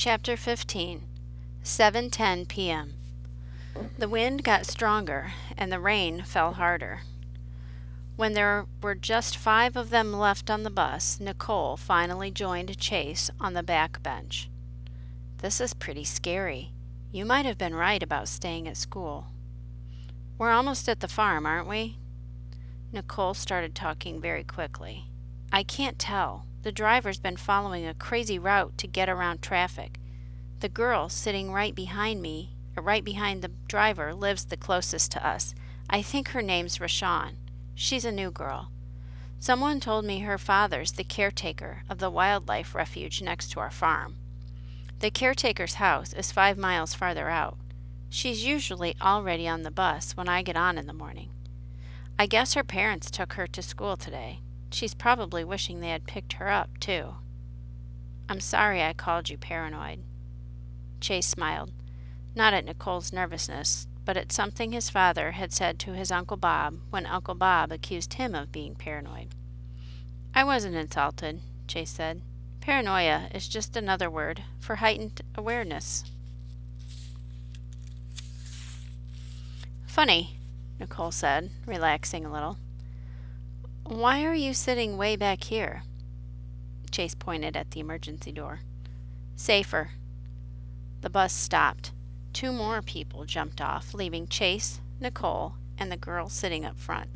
Chapter 15, 7:10 p.m. The wind got stronger and the rain fell harder. When there were just 5 of them left on the bus, Nicole finally joined Chase on the back bench. "This is pretty scary. You might have been right about staying at school." "We're almost at the farm, aren't we?" Nicole started talking very quickly. "I can't tell. The driver's been following a crazy route to get around traffic. The girl sitting right behind the driver, lives the closest to us. I think her name's Rashawn. She's a new girl. Someone told me her father's the caretaker of the wildlife refuge next to our farm. The caretaker's house is 5 miles farther out. She's usually already on the bus when I get on in the morning. I guess her parents took her to school today. She's probably wishing they had picked her up, too." "I'm sorry I called you paranoid." Chase smiled, not at Nicole's nervousness, but at something his father had said to his Uncle Bob when Uncle Bob accused him of being paranoid. "I wasn't insulted," Chase said. "Paranoia is just another word for heightened awareness." "Funny," Nicole said, relaxing a little. "Why are you sitting way back here?" Chase pointed at the emergency door. "Safer." The bus stopped. 2 more people jumped off, leaving Chase, Nicole, and the girl sitting up front.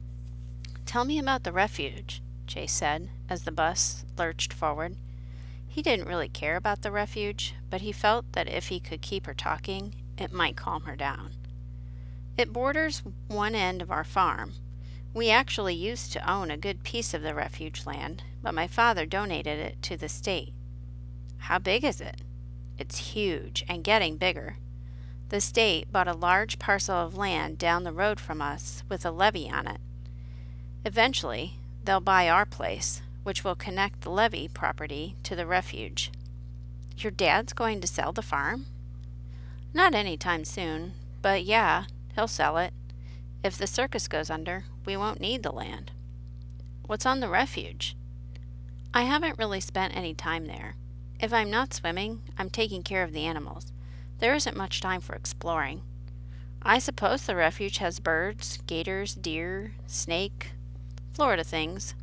"Tell me about the refuge," Chase said, as the bus lurched forward. He didn't really care about the refuge, but he felt that if he could keep her talking, it might calm her down. "It borders one end of our farm. We actually used to own a good piece of the refuge land, but my father donated it to the state." "How big is it?" "It's huge and getting bigger. The state bought a large parcel of land down the road from us with a levee on it. Eventually, they'll buy our place, which will connect the levee property to the refuge." "Your dad's going to sell the farm?" "Not anytime soon, but yeah, he'll sell it. If the circus goes under, we won't need the land." "What's on the refuge?" "I haven't really spent any time there. If I'm not swimming, I'm taking care of the animals. There isn't much time for exploring. I suppose the refuge has birds, gators, deer, snake, Florida things."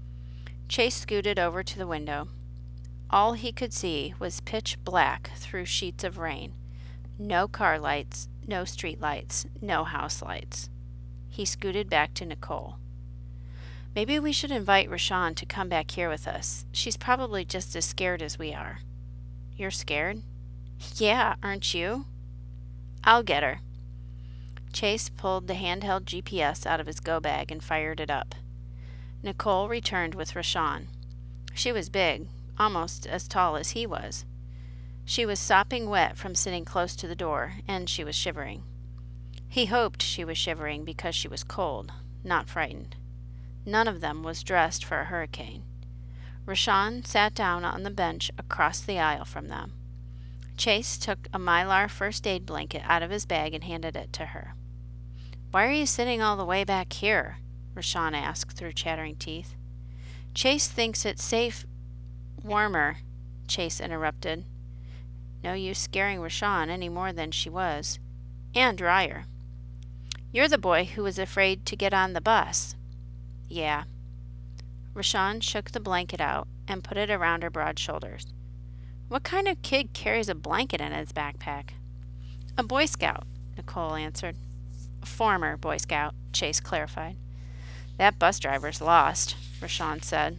Chase scooted over to the window. All he could see was pitch black through sheets of rain. No car lights, no street lights, no house lights. He scooted back to Nicole. "Maybe we should invite Rashawn to come back here with us. She's probably just as scared as we are." "You're scared?" "Yeah, aren't you?" "I'll get her." Chase pulled the handheld GPS out of his go bag and fired it up. Nicole returned with Rashawn. She was big, almost as tall as he was. She was sopping wet from sitting close to the door, and she was shivering. He hoped she was shivering because she was cold, not frightened. None of them was dressed for a hurricane. Rashawn sat down on the bench across the aisle from them. Chase took a Mylar first aid blanket out of his bag and handed it to her. "Why are you sitting all the way back here?" Rashawn asked through chattering teeth. "Chase thinks it's safe." "Warmer," Chase interrupted. No use scaring Rashawn any more than she was. "And drier." "You're the boy who was afraid to get on the bus." "Yeah." Rashawn shook the blanket out and put it around her broad shoulders. "What kind of kid carries a blanket in his backpack?" "A Boy Scout," Nicole answered. "A former Boy Scout," Chase clarified. "That bus driver's lost," Rashawn said.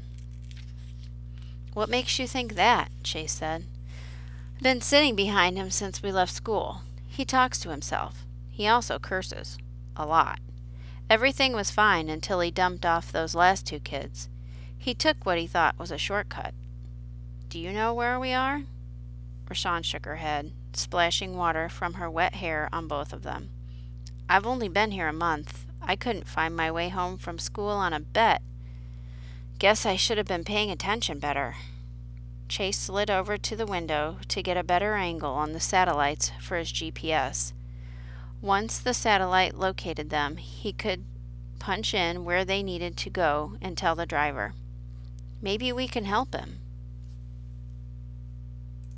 "What makes you think that?" Chase said. "I've been sitting behind him since we left school. He talks to himself. He also curses. A lot. Everything was fine until he dumped off those last 2 kids. He took what he thought was a shortcut." "Do you know where we are?" Rashawn shook her head, splashing water from her wet hair on both of them. "I've only been here a month. I couldn't find my way home from school on a bet. Guess I should have been paying attention better." Chase slid over to the window to get a better angle on the satellites for his GPS. Once the satellite located them, he could punch in where they needed to go and tell the driver. "Maybe we can help him,"